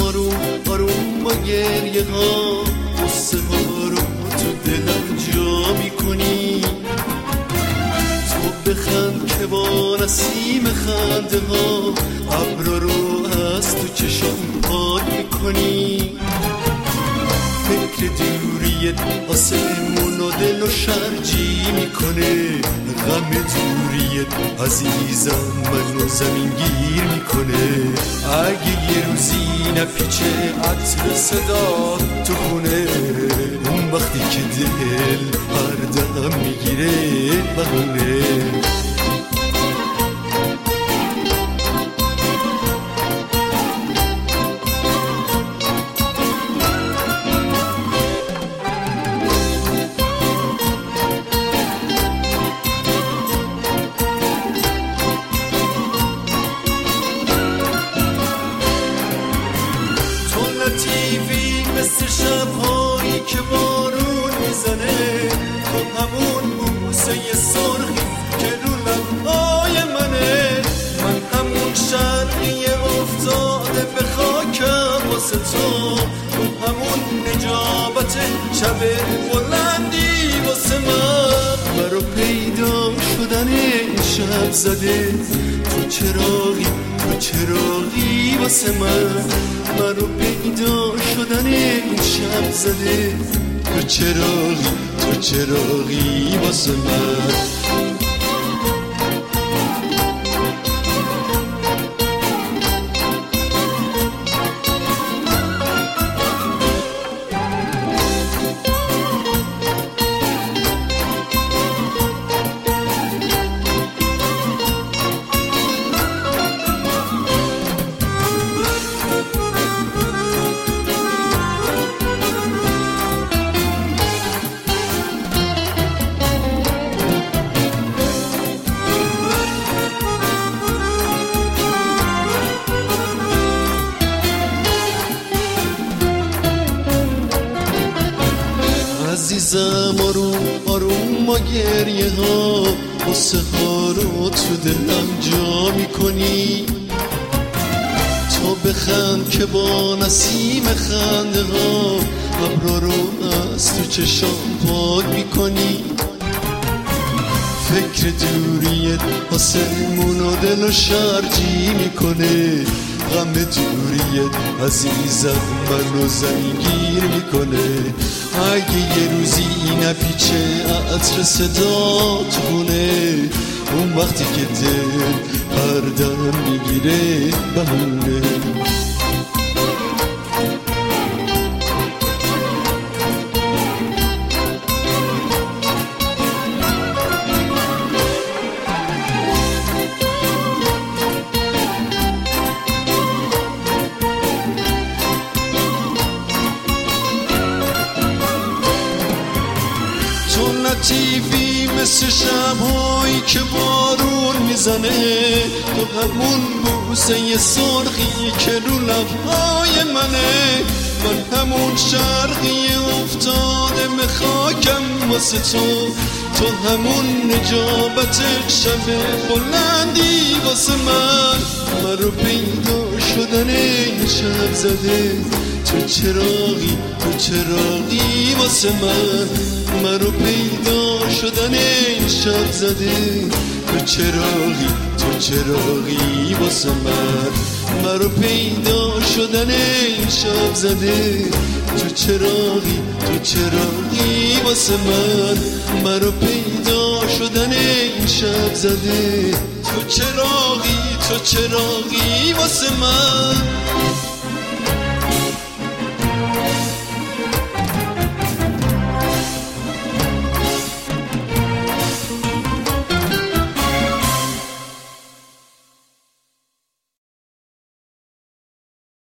آروم آروم با گریه ها قصه ها رو تو دلم جا میکنی. تو بخند که با نسیم خنده ها ابرا رو از تو چشم پاک میکنی. فکر دوریت آسمون و دل و شرجی میکنه. غم دوریت عزیزم منو زمین گیر میکنه. اگه یه روزی نپیچه عطر صدا تو خونه، اون وقتی که دل هر دم میگیره بهونه. لطیفی مثل شبهایی که بارون میزنه. تو همون بوسه سرخی که رو لبهای منه. من همون شرقی افتاده به خاکم واسه تو. تو همون نجابت شب بلندی واسه من. برا پیدا شدن این شب زده تو چراغی واسه من. منو پیدا شدن این شب زده تو چراغی واسه من. عزیزم آروم آروم با گریه ها قصه ها رو تو دلم جا میکنی. تو بخند که با نسیم خنده ها ابرا رو از تو چشام پاک میکنی. فکر دوریت آسمون و دل و شرجی میکنه. غم دوریت عزیزم منو زمین گیر میکنه. اگه یه روزی نپیچه عطر صدا تو خونه، اون وقتی که دل هر دم میگیره بهونه. تو لطیفی مثل شبهایی که بارون میزنه. تو همون بوسه سرخی که رو لبهای منه. من همون شرقی افتاده به خاکم واسه تو. تو همون نجابت شب بلندی واسه من. مرا پیدا شدن این شب زده تو چراغی واسه من. مرا پیدا شدن این شب زده تو چراغی واسه من. مرا پیدا شدن این شب زده تو چراغی واسه من. مرا پیدا شدن این شب زده تو چراغی واسه من.